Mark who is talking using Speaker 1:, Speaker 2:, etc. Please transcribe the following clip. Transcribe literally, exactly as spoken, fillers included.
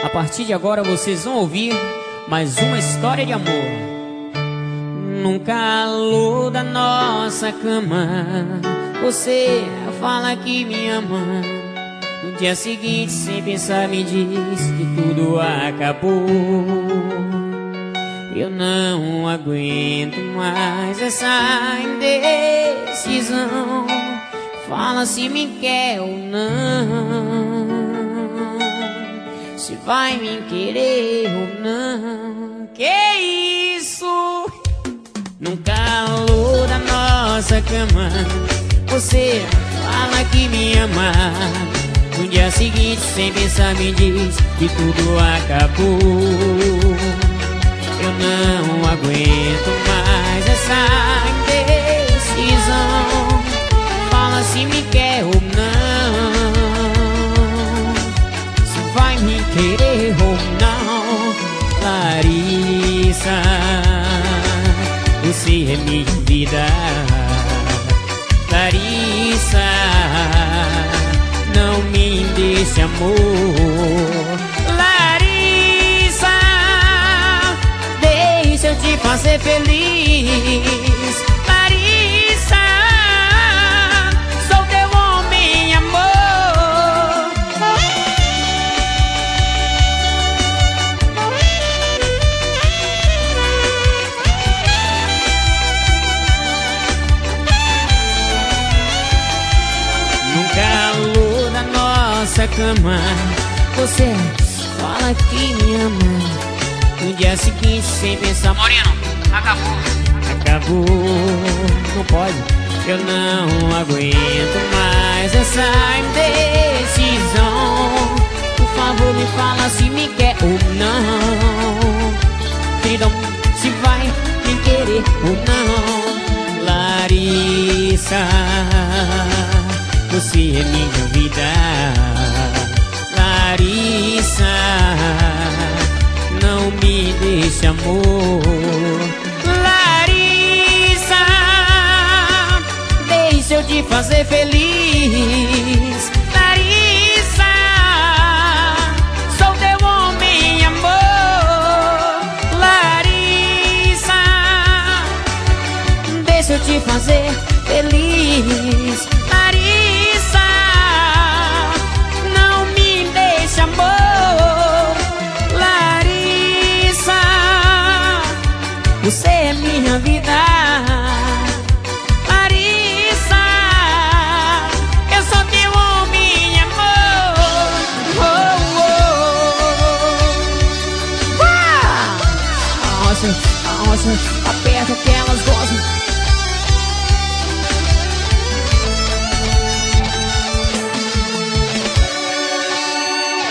Speaker 1: A partir de agora vocês vão ouvir mais uma história de amor. No calor da nossa cama, você fala que me ama. No dia seguinte, sem pensar, me diz que tudo acabou. Eu não aguento mais essa indecisão. Fala se me quer ou não, se vai me querer ou não. Que isso? No calor da nossa cama, você fala que me ama. No dia seguinte, sem pensar, me diz que tudo acabou. Eu não aguento mais essa indecisão. Fala se me quer ou não, se vai me querer ou não. Larissa, você é minha vida. Larissa, não me deixe, amor. Larissa, deixa eu te fazer feliz. Larissa, sou teu homem, amor. No calor da nossa cama, você fala que me ama. No dia seguinte, sem pensar, Moreno, acabou. Acabou, não pode. Eu não aguento mais essa indecisão. Por favor, me fala se me quer ou não. Queridão, se vai me querer ou não. Larissa, você é minha vida. Larissa, não me deixe, amor. Larissa, deixa eu te fazer feliz. Larissa, sou teu homem, amor. Larissa, deixa eu te fazer feliz. Larissa, não me deixe, amor. Larissa, você é minha vida. Larissa, eu sou teu homem, amor. Oh, oh. Nossa, nossa, aperta que elas gostam.